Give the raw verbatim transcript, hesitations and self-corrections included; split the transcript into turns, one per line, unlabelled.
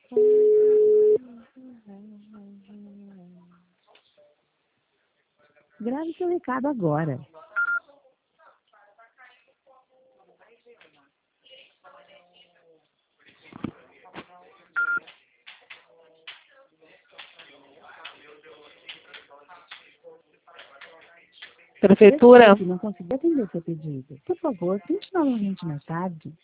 Grave seu recado agora.
Prefeitura.
Não consegui atender seu pedido. Por favor, tente novamente mais tarde.